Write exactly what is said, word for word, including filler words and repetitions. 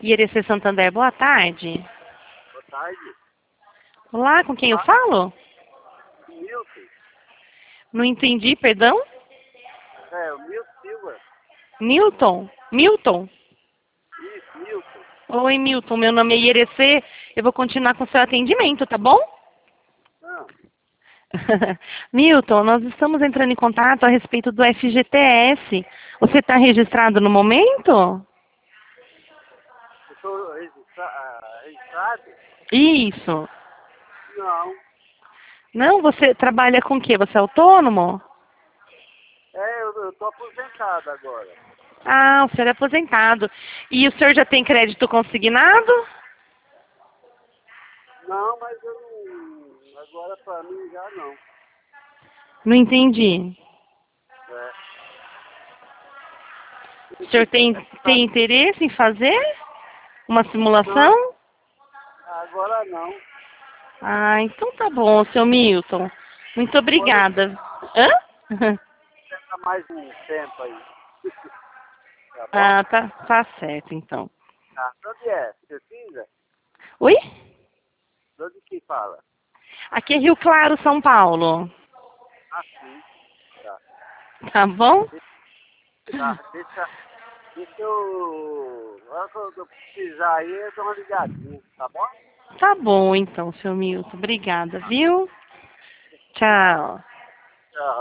Irecê Santander, boa tarde. Boa tarde. Olá, com quem eu falo? Milton. Não entendi, perdão? É, o Milton Silva. Newton? Milton? Isso, Milton. Oi, Milton, meu nome é Irecê. Eu vou continuar com o seu atendimento, tá bom? Não, Milton, nós estamos entrando em contato a respeito do F G T S. Você está registrado no momento? eu sou registra ah, registrado? Isso. Não. Não, você trabalha com o quê? Você é autônomo? É, eu, eu tô aposentado agora. Ah, o senhor é aposentado. E o senhor já tem crédito consignado? Não, mas eu não. Agora pra mim já não. Não entendi. É. O senhor tem, Tá- tem interesse em fazer uma simulação? Não, agora não. Ah, então tá bom, seu Milton. Muito Agora obrigada. Hã? tá mais um tempo aí. Tá bom? Ah, tá, tá certo, então. Tá. De onde é? Precisa? Oi? De onde que fala? Aqui é Rio Claro, São Paulo. Ah, sim. Tá. Tá bom? Tá. Deixa, deixa eu. Agora que eu precisar aí, eu dou uma ligadinha. Tá bom? Tá bom, então, seu Milton. Obrigada, viu? Tá. Tchau. Tchau.